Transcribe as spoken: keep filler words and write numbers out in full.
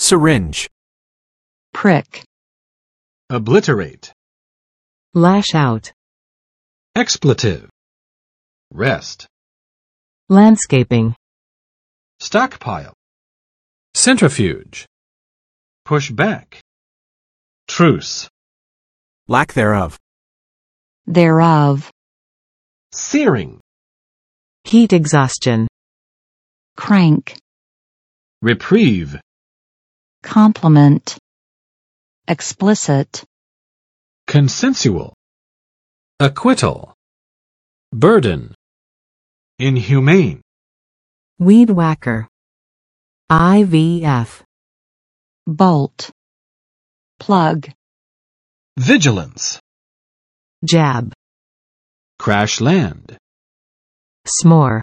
syringe, prick, obliterate, lash out, expletive, rest, landscaping, stockpile, centrifuge, push back, truce, lack thereof, thereof, searing, heat exhaustion, crank, reprieve, complement, explicit, consensual, acquittal, burden, inhumane, weed whacker, I V F, bolt, plug, vigilance, jab, crash land, s'more.